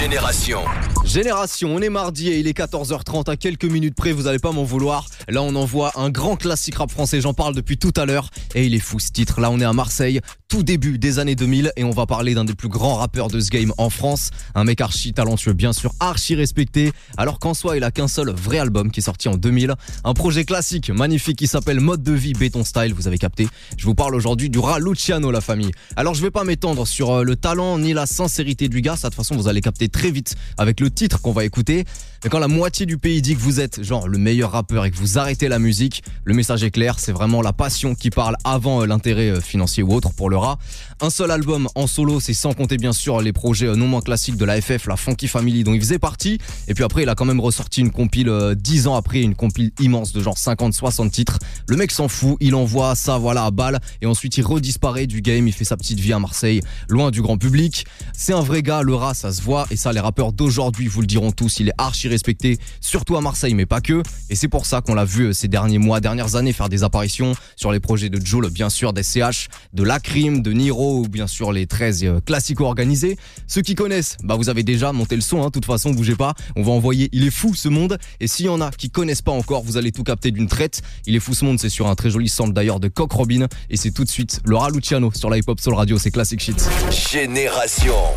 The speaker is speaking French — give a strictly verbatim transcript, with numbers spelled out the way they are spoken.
Génération. Génération, on est mardi et il est quatorze heures trente, à quelques minutes près, vous allez pas m'en vouloir. Là on envoie un grand classique rap français, j'en parle depuis tout à l'heure et il est fou ce titre. Là on est à Marseille, tout début des années deux mille et on va parler d'un des plus grands rappeurs de ce game en France. Un mec archi talentueux, bien sûr, archi respecté, alors qu'en soi il a qu'un seul vrai album qui est sorti en deux mille. Un projet classique, magnifique, qui s'appelle Mode de vie Béton Style, vous avez capté. Je vous parle aujourd'hui du Ra Luciano, la famille. Alors je vais pas m'étendre sur le talent ni la sincérité du gars, ça de toute façon vous allez capter très vite avec le titre qu'on va écouter. Mais quand la moitié du pays dit que vous êtes genre le meilleur rappeur et que vous arrêtez la musique, le message est clair, c'est vraiment la passion qui parle avant l'intérêt financier ou autre pour le Ra. Un seul album en solo, c'est sans compter bien sûr les projets non moins classiques de la F F, la Funky Family dont il faisait partie. Et puis après il a quand même ressorti une compile euh, dix ans après, une compile immense de genre cinquante soixante titres. Le mec s'en fout, il envoie ça voilà à balle et ensuite il redisparaît du game, il fait sa petite vie à Marseille, loin du grand public. C'est un vrai gars, le Ra, ça se voit, et ça les rappeurs d'aujourd'hui vous le diront tous, il est archi respecté, surtout à Marseille mais pas que, et c'est pour ça qu'on l'a vu ces derniers mois, dernières années faire des apparitions sur les projets de Jul, bien sûr, des C H, de Lacrim, de Niro ou bien sûr les treize euh, classico organisés. Ceux qui connaissent, bah vous avez déjà monté le son, hein, de toute façon bougez pas, on va envoyer Il est fou ce monde, et s'il y en a qui connaissent pas encore, vous allez tout capter d'une traite. Il est fou ce monde, c'est sur un très joli sample d'ailleurs de Coq Robin, et c'est tout de suite le Ra Luciano sur la Hip Hop Soul Radio, c'est Classic Shit. Génération.